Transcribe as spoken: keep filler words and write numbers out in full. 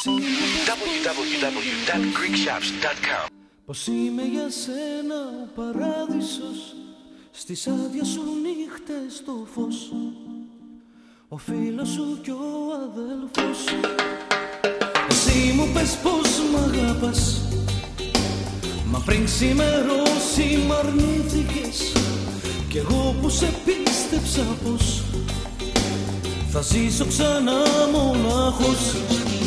double-u double-u double-u dot greek shops dot com. Πως είμαι για σένα ο παράδεισος, στις άδειες σου νύχτες το φως, ο φίλος σου κι ο αδελφός σου. Εσύ μου πες πως μ' αγαπάς, μα πριν ξημερώσει μ' αρνήθηκες, κι εγώ που σε πίστεψα πως θα ζήσω ξανά μονάχος.